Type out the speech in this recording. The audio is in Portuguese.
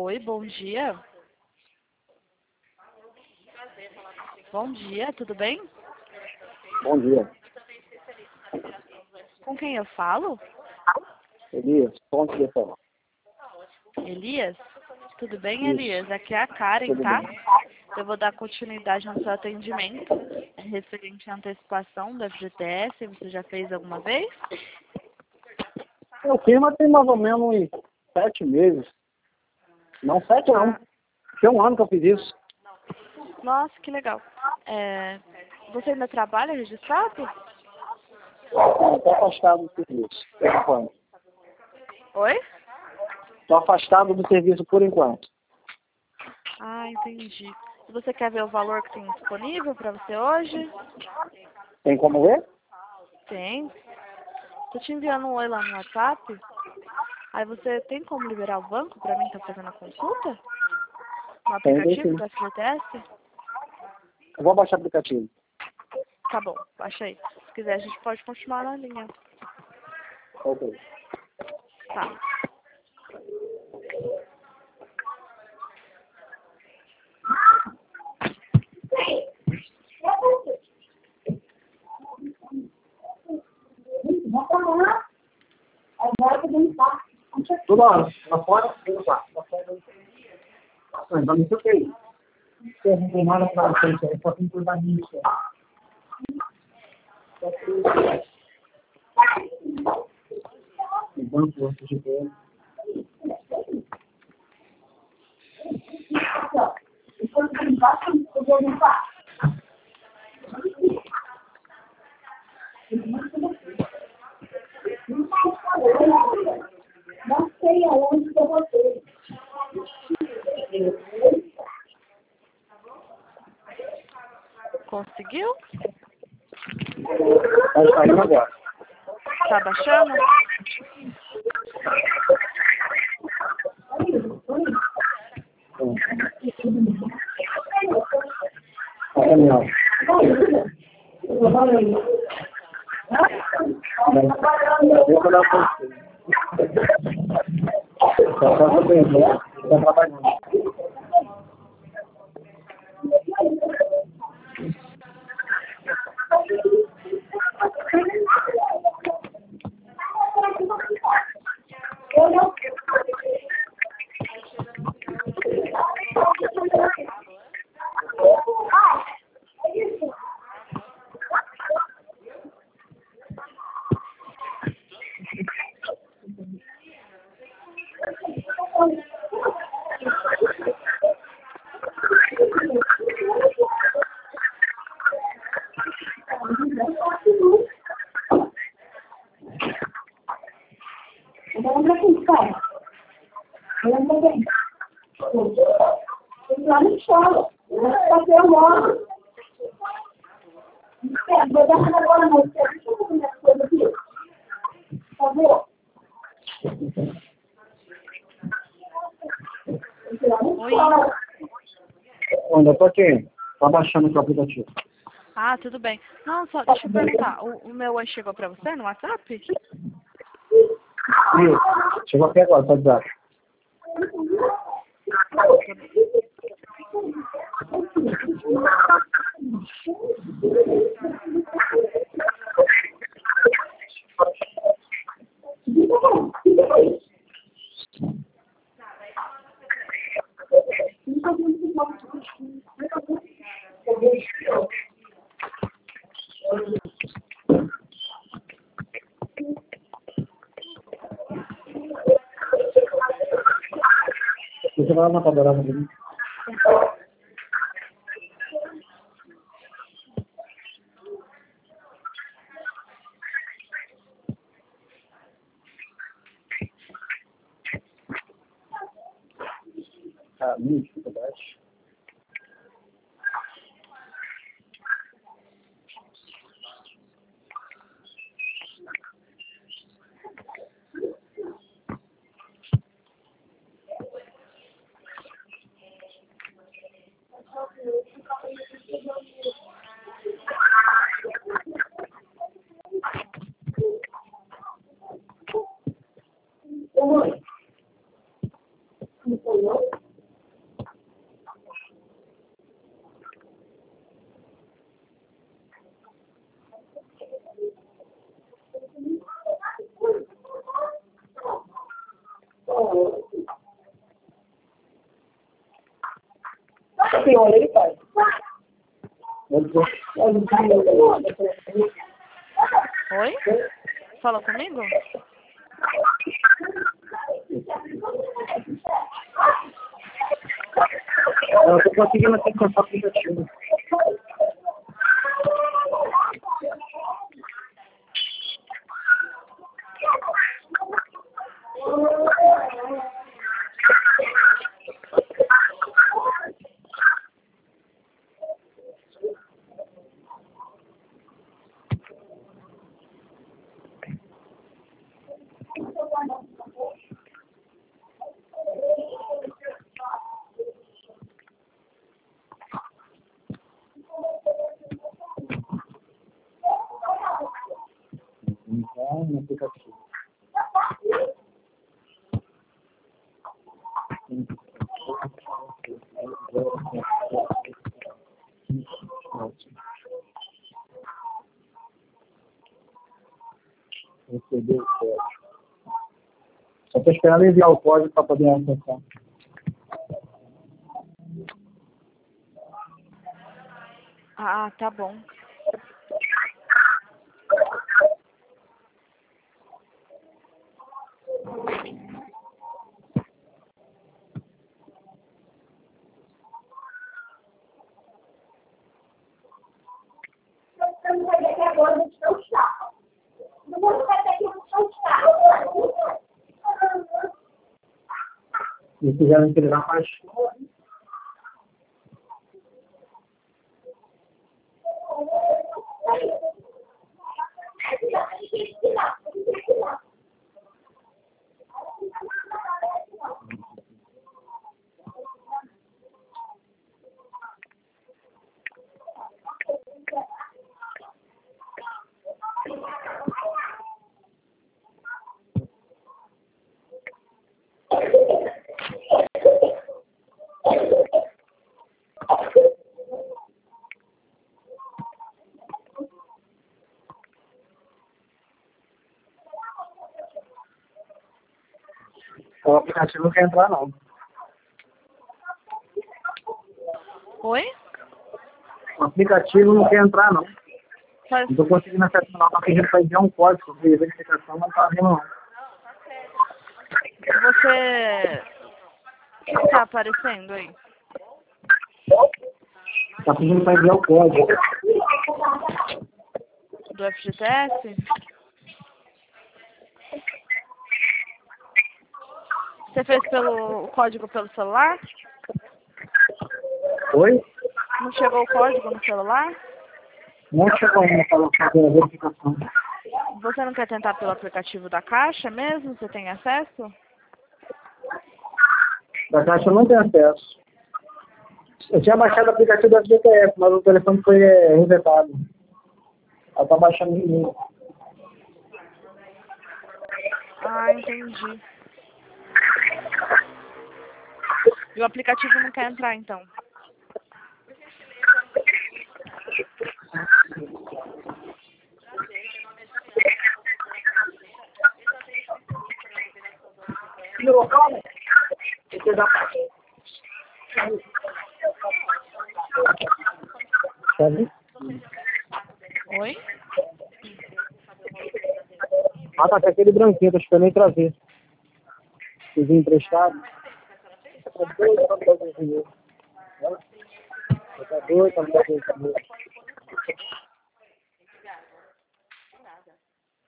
Oi, bom dia. Bom dia, tudo bem? Bom dia. Com quem eu falo? Elias, ponto de falar. Elias? Tudo bem, Isso. Elias? Aqui é a Karen, Tudo tá? bem. Eu vou dar continuidade no seu atendimento referente à antecipação do FGTS. Você já fez alguma vez? Eu fiz, mas tem mais ou menos uns 7 meses. Não, 7 não. Tem um ano que eu fiz isso. Nossa, que legal. Você ainda trabalha registrado? Estou afastado do serviço, por enquanto. Oi? Estou afastado do serviço por enquanto. Ah, entendi. E você quer ver o valor que tem disponível para você hoje? Tem como ver? Tem. Tô te enviando um oi lá no WhatsApp. Aí você tem como liberar o banco para mim estar fazendo a consulta? No Tem aplicativo sim. do FGTS? Eu vou baixar o aplicativo. Tá bom, baixa aí. Se quiser a gente pode continuar na linha. Ok. Tá. Tudo lá fora, tudo lá. Mas não sei o que é isso. Eu não tem nada para vocês, eu só tenho que cuidar disso. O banco, o FGTS. Não sei aonde que eu botei. Conseguiu? Tá saindo agora. Tá baixando? Caminhão. Eu vou dar para você. Só para você, né? Está trabalhando. Lá no chão. Fazer a moto. Vou dar agora não. Deixa eu ver minhas coisas aqui. Por favor. Oi. Ainda estou aqui. Está baixando o aplicativo. Ah, tudo bem. Não, só deixa eu perguntar. O meu oi chegou pra você no WhatsApp? Isso. Chegou aqui agora, pode dar. Você vai lá na tabela dele. Ah, minha dificuldade. Assim, olha, ele faz. Oi? Fala comigo? Eu tô conseguindo aqui com o aplicativo. No aplicativo. Receber o código. Só estou esperando enviar o código para poder acessar. Ah, tá bom. Não vai daqui agora, a gente não está. Não vai daqui, a gente não está. E fizeram entregar mais. O aplicativo não quer entrar, não. Oi? O aplicativo não quer entrar, não. Faz... Não estou conseguindo acessar, não. Está pedindo para enviar um código de verificação, mas não está vindo, não. Você... O que tá aparecendo aí? Está pedindo para enviar o código. Do FGTS? Você fez o código pelo celular? Oi? Não chegou o código no celular? Não chegou ainda para fazer a verificação. Você não quer tentar pelo aplicativo da Caixa mesmo? Você tem acesso? Da Caixa eu não tenho acesso. Eu tinha baixado o aplicativo da FGTS, mas o telefone foi resetado. Ela está baixando de mim. Ah, entendi. E o aplicativo não quer entrar, então? No local, né? Sabe? Oi? Ah, tá, tem aquele branquinho, tô esperando ele trazer. Fiz emprestado. Tá doido, tá doido, tá doido.